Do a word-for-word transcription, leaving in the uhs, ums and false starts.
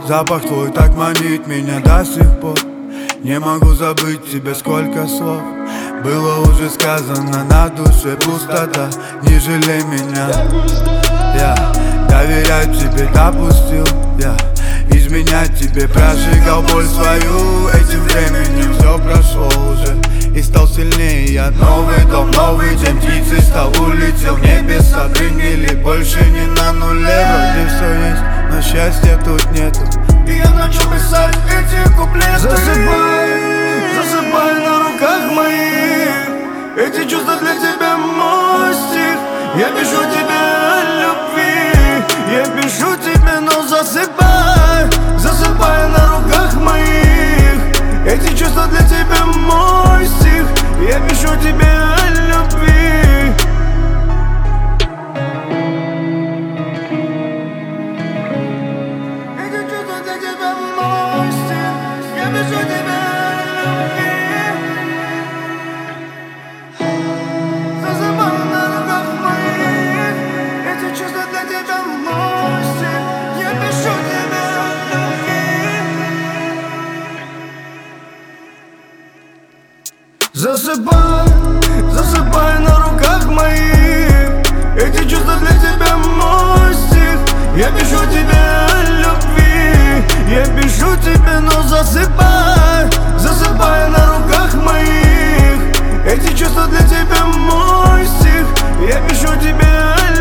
Запах твой так манит меня до сих пор. Не могу забыть тебе, сколько слов было уже сказано, на душе пустота. Не жалей меня, я доверять тебе допустил, я изменять тебе прожигал боль свою. Этим временем все прошло уже и стал сильнее я. Новый дом, новый день, птицей стал, улетел в небеса. Приняли больше не на нуле, вроде все есть, но счастья тут нету. И я начал писать эти куплеты. Засыпай, засыпай на руках моих. Эти чувства для тебя мой стих. Я пишу тебе о любви, я пишу тебе, но засыпай. Засыпай на руках моих. Эти чувства для тебя мой стих. Я пишу тебе о любви. Эти чувства для тебя мой стих. Я пишу тебе о любви. Засыпай на руках моих. Эти чувства для тебя мой стих. Я пишу тебе о любви. Засыпай, засыпай на руках моих. Эти чувства для тебя мой стих. Я пишу тебе о любви. Я пишу тебе, но засыпай. Засыпай на руках моих. Эти чувства для тебя мой стих. Я пишу тебе о любви.